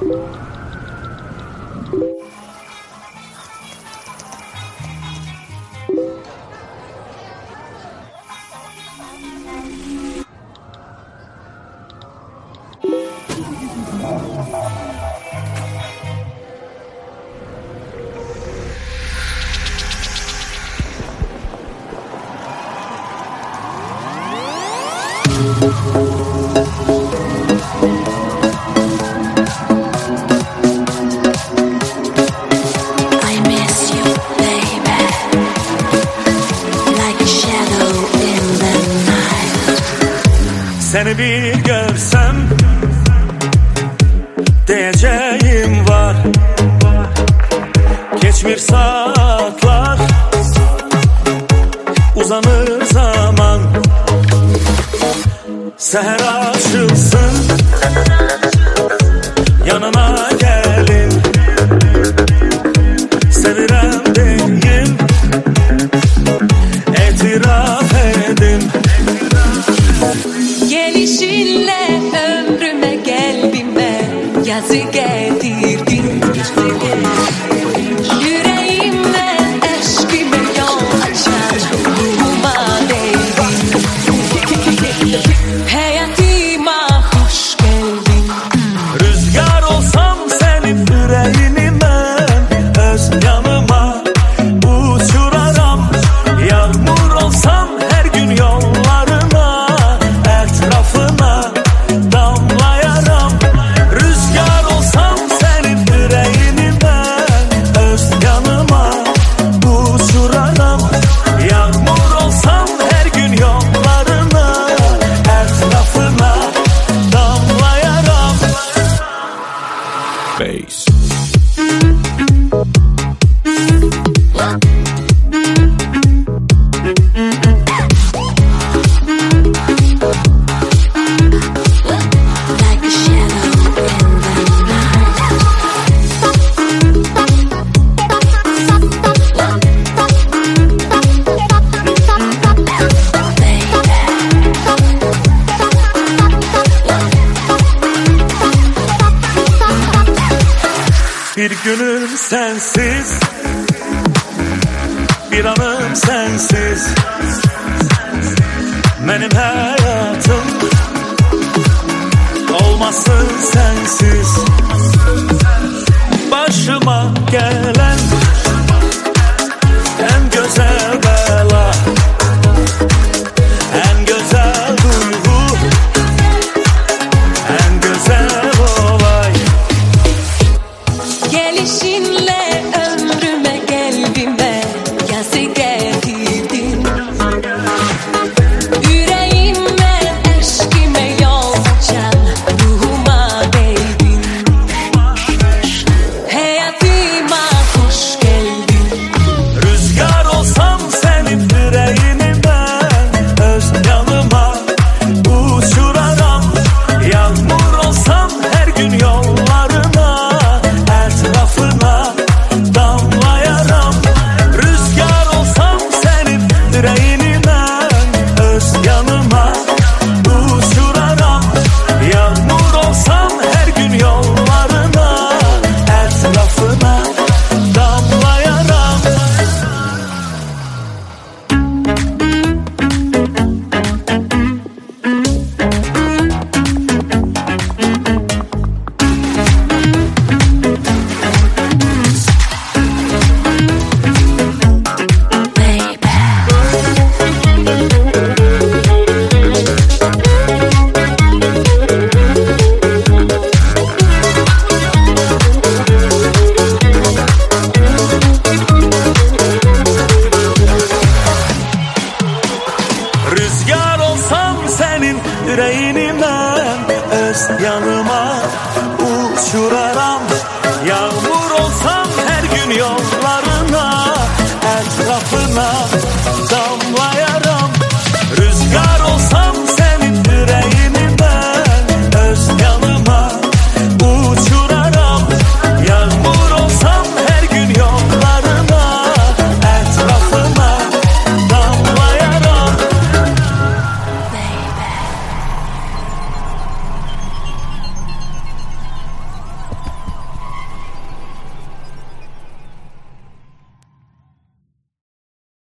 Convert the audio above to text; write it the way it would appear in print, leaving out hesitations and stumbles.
Seni bir görsem diyeceğim var. Geçmir saatler, uzanır zaman. Seher açılsın, yanına gelin. Sevirem deyim, etiraf edin. Gelişinle ömrüme, kalbime yazı getirdin. Yüreğime, aşkıma yol açar, ruhuma değdin. Hayatıma hoş geldin. Rüzgar olsam senin yüreğini ben öz yanıma uçurarım. Yağmur olsam her gün yollarına, etrafına damlayarım. Rüzgar olsam senin yüreğini ben öz yanıma uçurarım. Yağmur olsam her gün yollarına, etrafına damlayarım. Bass. Like a shadow in the Bir günüm sensiz, bir anım sensiz. Benim hayatım olmasın sensiz.